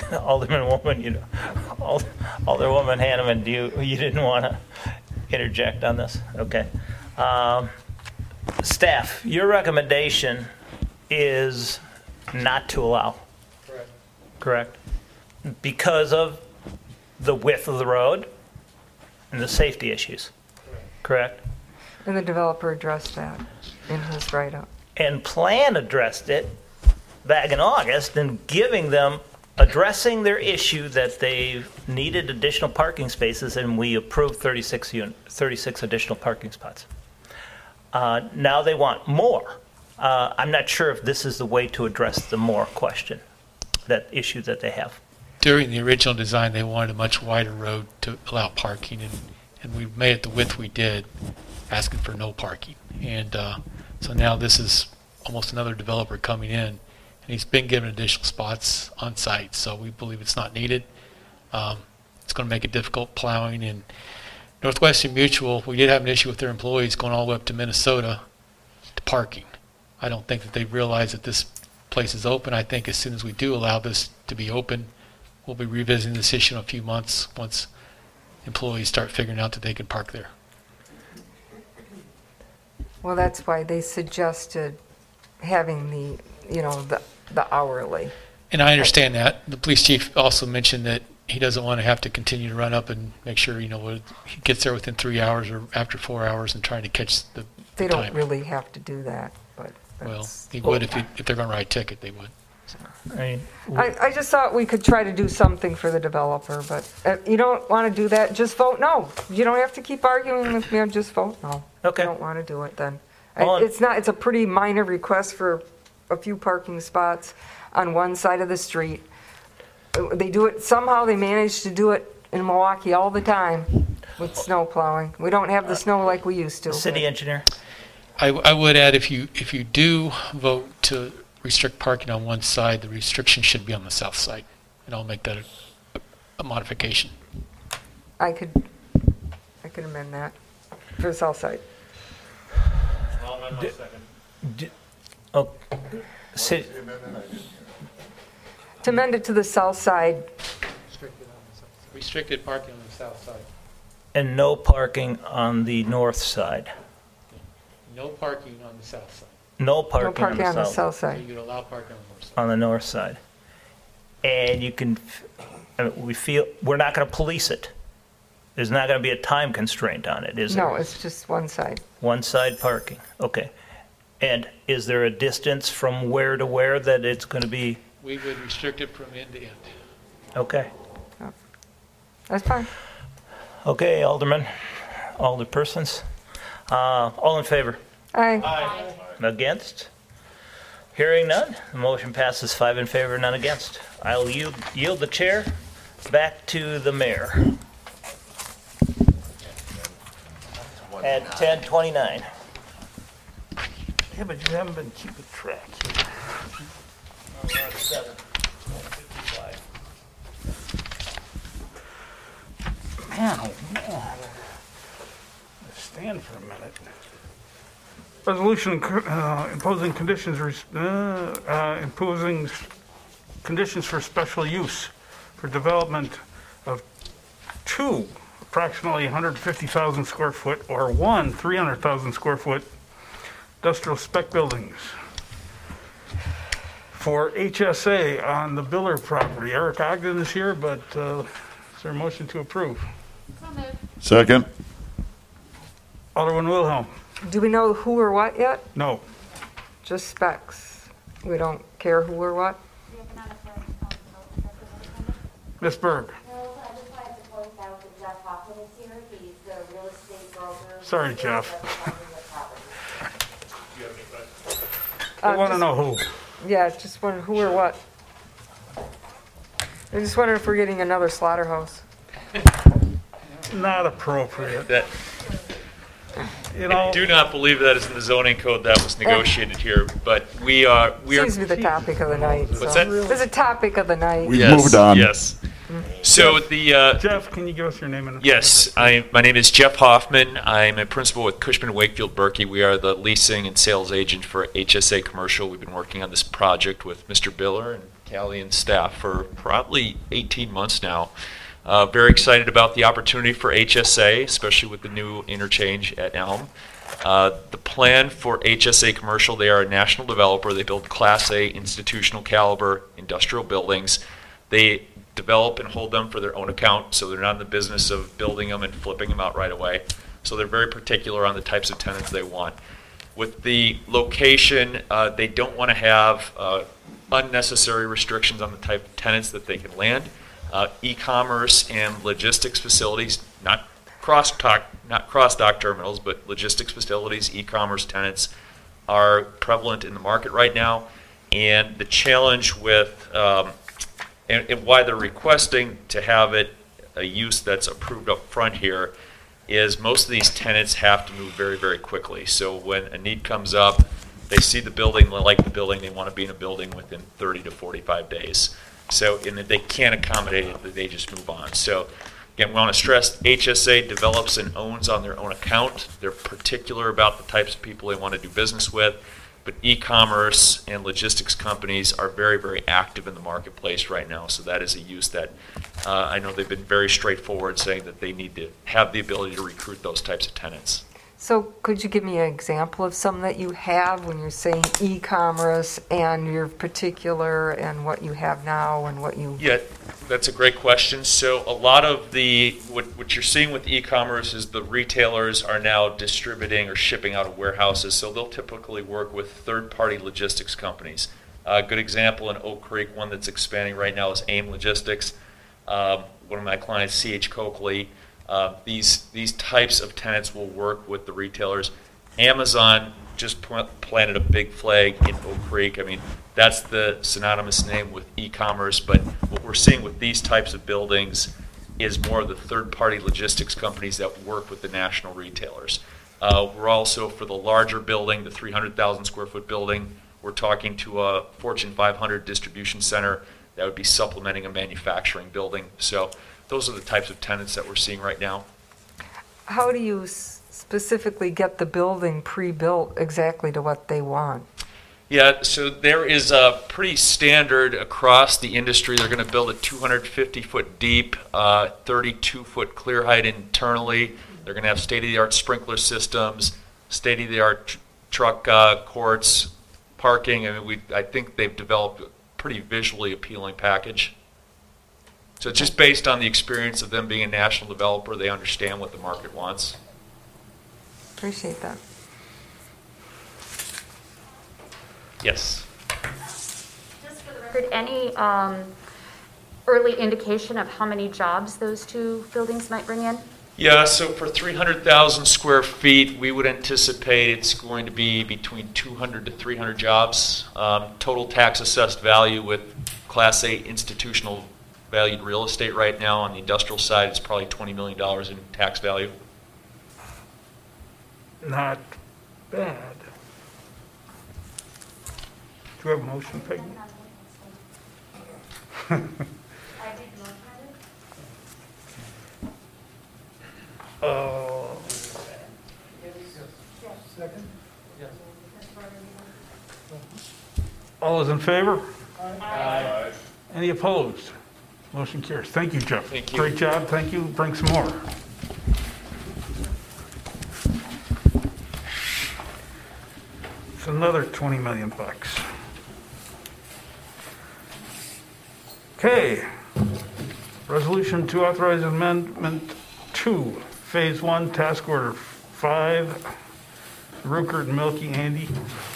Alderwoman, Alderwoman Hanneman, you didn't want to interject on this? Okay. Staff, your recommendation is not to allow. Correct. Because of the width of the road and the safety issues. Correct. And the developer addressed that in his write-up. And Plan addressed it back in August and addressing their issue that they needed additional parking spaces, and we approved 36 additional parking spots. Now they want more. I'm not sure if this is the way to address the more question, that issue that they have. During the original design, they wanted a much wider road to allow parking, and we made it the width we did, asking for no parking. And so now this is almost another developer coming in, and he's been given additional spots on site, so we believe it's not needed. It's going to make it difficult plowing. And Northwestern Mutual, we did have an issue with their employees going all the way up to Minnesota to parking. I don't think that they realize that this place is open. I think as soon as we do allow this to be open, we'll be revisiting this issue in a few months once employees start figuring out that they can park there. Well, that's why they suggested having the hourly. And I understand that. The police chief also mentioned that he doesn't want to have to continue to run up and make sure, he gets there within 3 hours or after 4 hours and trying to catch the They time. don't really have to do that, but Well, he would if they're going to write a ticket, they would. I just thought we could try to do something for the developer, but you don't want to do that, just vote no. You don't have to keep arguing with me, just vote no. Okay. You don't want to do it then. Well, It's a pretty minor request for a few parking spots on one side of the street. They do it, somehow they manage to do it in Milwaukee all the time with snow plowing. We don't have the snow like we used to. City engineer? I would add, if you do vote to restrict parking on one side, the restriction should be on the south side, and I'll make that a modification. I could amend that for the south side. I'll amend my second. To amend it to the south side, Restricted parking on the south side. And no parking on the north side. No parking on the south side. No no parking, parking on the south So side. you could allow parking on the north side. on the north side. And we're not going to police it. There's not going to be a time constraint on it, is there? No, it's just one side. One side parking, okay. And is there a distance from where to where that it's going to be? We would restrict it from end to end. Okay. That's fine. Okay, Alderman, Alderpersons. All in favor? Aye. Against? Hearing none, the motion passes 5 in favor, none against. I'll yield the chair back to the mayor at 10:29. Yeah, but you haven't been keeping track here. Man, oh man. Stand for a minute. Resolution imposing conditions for special use for development of two approximately 150,000 square foot or one 300,000 square foot industrial spec buildings for HSA on the Biller property. Eric Ogden is here, but is there a motion to approve? Second. Alderman Wilhelm? Do we know who or what yet? No. Just specs. We don't care who or what? Ms. Berg? No, I just wanted to point out that Jeff Hoffman is here. He's the real estate broker. Sorry, Jeff. I I want to know who. Yeah, just wonder who or what. I just wonder if we're getting another slaughterhouse. Not appropriate. That, You know, I do not believe that is in the zoning code that was negotiated here, but we are. Seems to be the topic of the night. What's so. that? It's a topic of the night. We've moved on. Yes. So Jeff, can you give us your name and yes, my name is Jeff Hoffman. I'm a principal with Cushman Wakefield Berkey. We are the leasing and sales agent for HSA Commercial. We've been working on this project with Mr. Biller and Callie and staff for probably 18 months now. Very excited about the opportunity for HSA, especially with the new interchange at Elm. The plan for HSA Commercial, they are a national developer. They build Class A institutional caliber industrial buildings. They develop and hold them for their own account, so they're not in the business of building them and flipping them out right away. So they're very particular on the types of tenants they want. With the location, they don't want to have unnecessary restrictions on the type of tenants that they can land. E-commerce and logistics facilities, not cross-dock terminals, but logistics facilities, e-commerce tenants are prevalent in the market right now. And the challenge with, and why they're requesting to have it a use that's approved up front here, is most of these tenants have to move very, very quickly. So when a need comes up, they see the building, they like the building, they want to be in a building within 30 to 45 days. So and if they can't accommodate it, they just move on. So again, we want to stress HSA develops and owns on their own account. They're particular about the types of people they want to do business with. But e-commerce and logistics companies are very, very active in the marketplace right now. So that is a use that I know they've been very straightforward saying that they need to have the ability to recruit those types of tenants. So could you give me an example of some that you have when you're saying e-commerce and your particular and what you have now and what you... Yeah, that's a great question. So a lot of what you're seeing with e-commerce is the retailers are now distributing or shipping out of warehouses. So they'll typically work with third-party logistics companies. A good example in Oak Creek, one that's expanding right now is AIM Logistics. One of my clients, C.H. Coakley. These types of tenants will work with the retailers. Amazon just planted a big flag in Oak Creek. I mean, that's the synonymous name with e-commerce, but what we're seeing with these types of buildings is more of the third-party logistics companies that work with the national retailers. We're also, for the larger building, the 300,000 square foot building, we're talking to a Fortune 500 distribution center that would be supplementing a manufacturing building. So those are the types of tenants that we're seeing right now. How do you specifically get the building pre-built exactly to what they want? Yeah, so there is a pretty standard across the industry. They're going to build a 250-foot deep, 32-foot clear height internally. They're going to have state-of-the-art sprinkler systems, state-of-the-art truck courts, parking. I mean, I think they've developed a pretty visually appealing package. So just based on the experience of them being a national developer, they understand what the market wants. Appreciate that. Yes. Just for the record, any early indication of how many jobs those two buildings might bring in? Yeah, so for 300,000 square feet, we would anticipate it's going to be between 200 to 300 jobs. Total tax assessed value with Class A institutional valued real estate right now on the industrial side is probably $20 million in tax value. Not bad. Do you have a motion, Peggy? All those in favor? Aye. Any opposed? Motion carries. Thank you, Jeff. Thank you. Great job. Thank you. Bring some more. It's another 20 million bucks. Okay. Resolution to authorize amendment 2, phase 1, task order 5, Rukert and Milky Andy,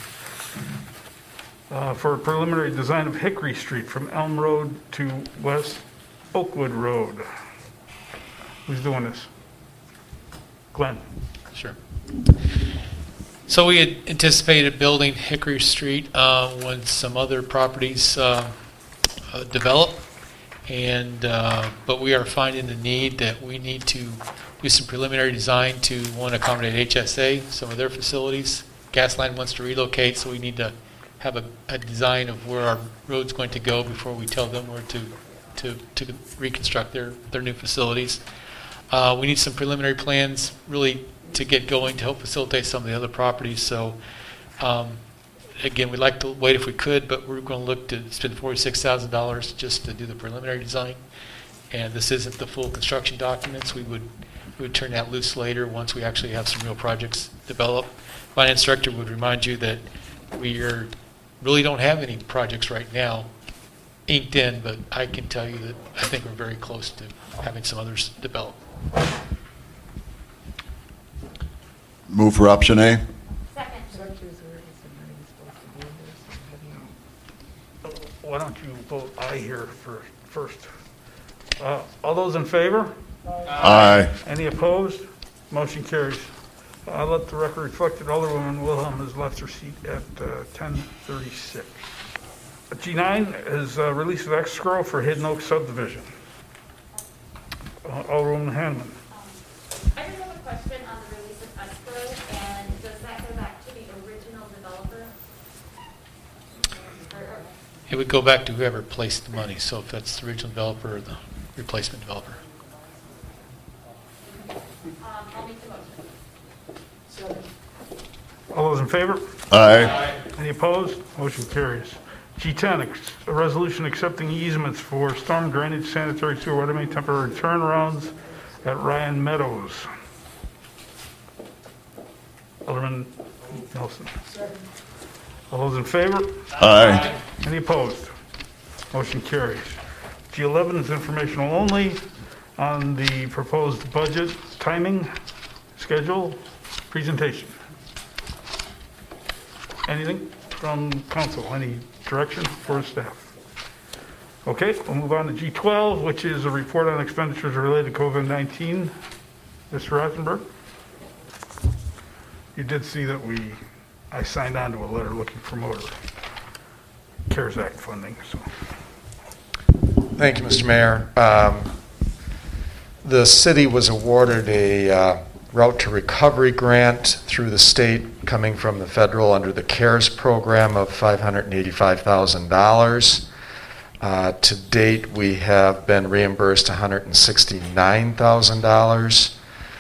for a preliminary design of Hickory Street from Elm Road to West Oakwood Road. Who's doing this? Glenn. Sure. So we had anticipated building Hickory Street when some other properties develop, but we are finding the need that we need to do some preliminary design to, one, accommodate HSA, some of their facilities. Gasline wants to relocate, so we need to have a design of where our road's going to go before we tell them where to reconstruct their new facilities. We need some preliminary plans really to get going to help facilitate some of the other properties. So again, we'd like to wait if we could, but we're going to look to spend $46,000 just to do the preliminary design. And this isn't the full construction documents. We would turn that loose later once we actually have some real projects developed. Finance director would remind you that we really don't have any projects right now inked in, but I can tell you that I think we're very close to having some others develop. Move for option A. Second. Why don't you vote aye here first? All those in favor? Aye. Any opposed? Motion carries. Let the record reflect that Alderwoman Wilhelm has left her seat at 10:36. G9 is release of escrow for Hidden Oak subdivision. Alderwoman Hanman. I just have a question on the release of escrow, and does that go back to the original developer? It would go back to whoever placed the money, so if that's the original developer or the replacement developer. I'll make the motion. All those in favor? Aye. Any opposed? Motion carries. G10, a resolution accepting easements for storm drainage, sanitary sewer, water main temporary turnarounds at Ryan Meadows. Alderman Nelson. All those in favor? Aye. Any opposed? Motion carries. G11 is informational only on the proposed budget, timing, schedule, presentation. Anything from council? Any direction for staff? Okay, we'll move on to G12, which is a report on expenditures related to COVID-19. Mr. Rothenberg? You did see that I signed on to a letter looking for motor CARES Act funding, so. Thank you, Mr. Mayor. The city was awarded a route to recovery grant through the state coming from the federal under the CARES program of $585,000. To date, we have been reimbursed $169,000.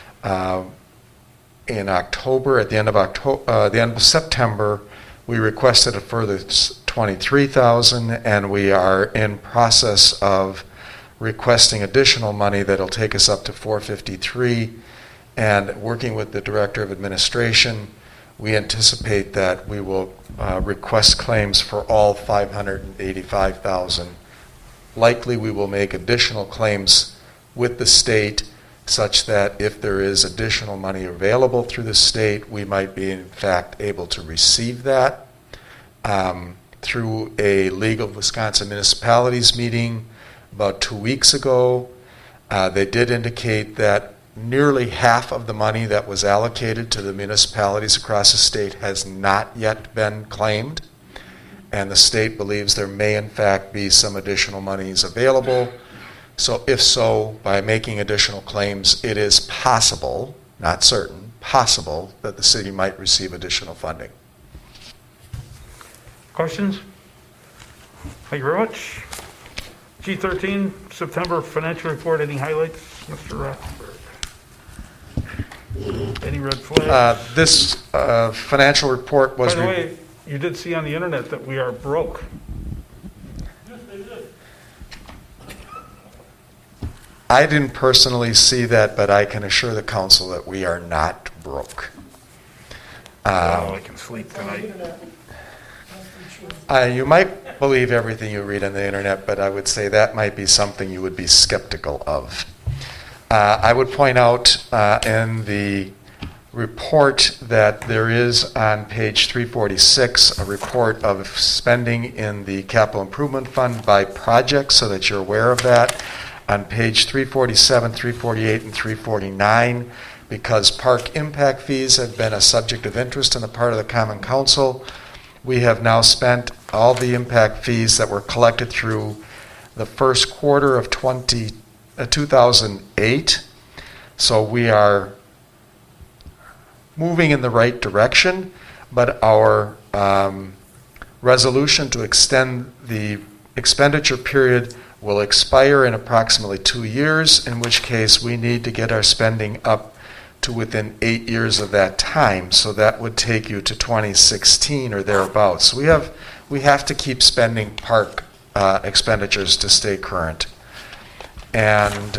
In October, at the end of September, we requested a further $23,000, and we are in process of requesting additional money that'll take us up to $453,000. And working with the Director of Administration, we anticipate that we will request claims for all $585,000. Likely, we will make additional claims with the state, such that if there is additional money available through the state, we might be in fact able to receive that. Through a League of Wisconsin Municipalities meeting about 2 weeks ago, they did indicate that nearly half of the money that was allocated to the municipalities across the state has not yet been claimed, and the state believes there may in fact be some additional monies available. So if so, by making additional claims, it is possible, not certain, possible that the city might receive additional funding. Questions? Thank you very much. G13, September financial report. Any highlights, Mr. Rothenberg? Any red flags? This financial report was... By the way, you did see on the internet that we are broke. I didn't personally see that, but I can assure the council that we are not broke. I can sleep tonight. You might believe everything you read on the internet, but I would say that might be something you would be skeptical of. I would point out in the report that there is on page 346 a report of spending in the capital improvement fund by project, so that you're aware of that. On page 347, 348, and 349, because park impact fees have been a subject of interest on the part of the Common Council, we have now spent all the impact fees that were collected through the first quarter of 2008. So we are moving in the right direction, but our resolution to extend the expenditure period will expire in approximately 2 years, in which case we need to get our spending up to within 8 years of that time. So that would take you to 2016 or thereabouts. So we have to keep spending park expenditures to stay current. And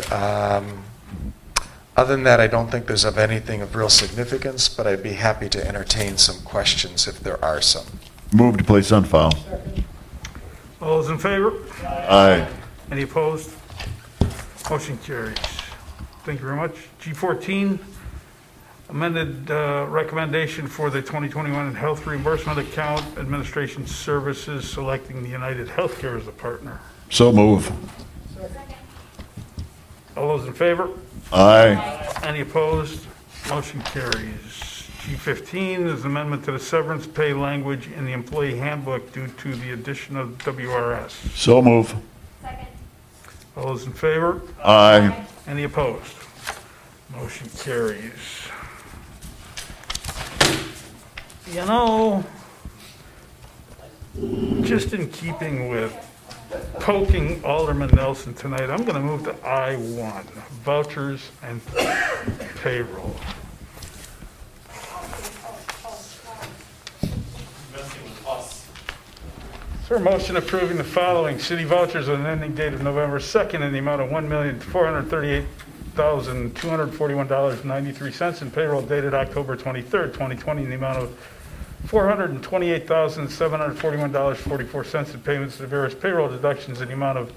other than that, I don't think there's of anything of real significance, but I'd be happy to entertain some questions if there are some. Move to place on file. All those in favor? Aye. Any opposed? Motion carries. Thank you very much. G14, amended recommendation for the 2021 health reimbursement account, administration services, selecting the United Healthcare as a partner. So move. All those in favor? Aye. Any opposed? Motion carries. G15 is amendment to the severance pay language in the employee handbook due to the addition of WRS. So move. All those in favor? Aye. Any opposed? Motion carries. You know, just in keeping with poking Alderman Nelson tonight, I'm going to move to I1, vouchers and payroll. Is there a motion approving the following city vouchers with an ending date of November 2nd in the amount of $1,438,241.93 and payroll dated October 23rd, 2020 in the amount of $428,741.44 and payments to various payroll deductions in the amount of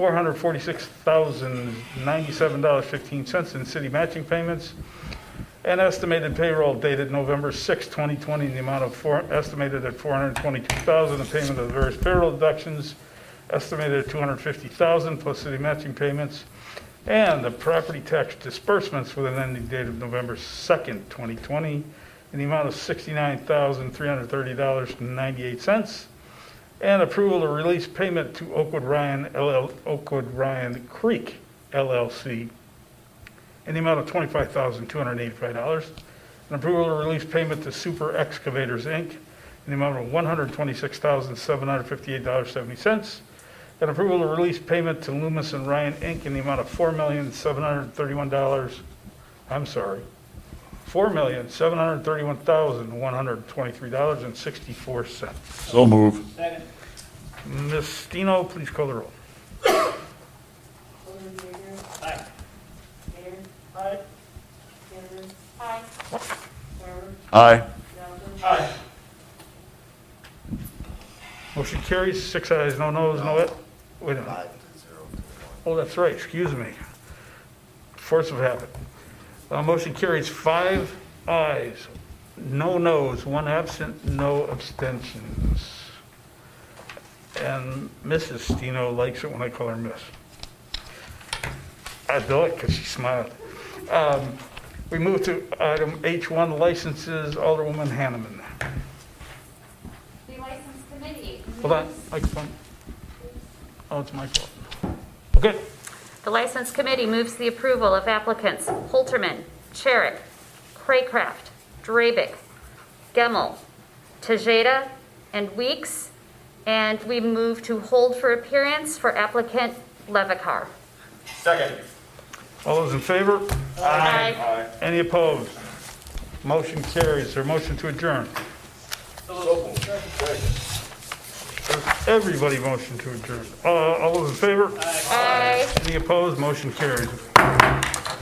$446,097.15 in city matching payments, and estimated payroll dated November 6, 2020 in the amount of estimated at $422,000 in payment of various payroll deductions, estimated at $250,000 plus city matching payments, and the property tax disbursements with an ending date of November 2nd, 2020 in the amount of $69,330.98, and approval to release payment to Oakwood Ryan Creek LLC in the amount of $25,285, and approval to release payment to Super Excavators, Inc. in the amount of $126,758.70, and approval to release payment to Loomis and Ryan, Inc. in the amount of $4,731,123.64. So move. Ms. Stino, please call the roll. Aye. Motion carries, 6 ayes, no noes, no it. Wait a minute. Oh, that's right, excuse me. Force of habit. Motion carries 5 ayes, no noes, 1 absent, no abstentions. And Mrs. Stino likes it when I call her Miss. I do it because she smiled. We move to item H1, licenses, Alderwoman Hanneman. The license committee. Hold on, microphone. Oh, it's my fault. Okay. The license committee moves the approval of applicants Holterman, Cherrick, Craycraft, Drabick, Gemmel, Tejeda, and Weeks. And we move to hold for appearance for applicant Levicar. Second. All those in favor? Aye. Any opposed? Motion carries. Is there a motion to adjourn? Everybody motion to adjourn. All those in favor? Aye. Any opposed? Motion carries.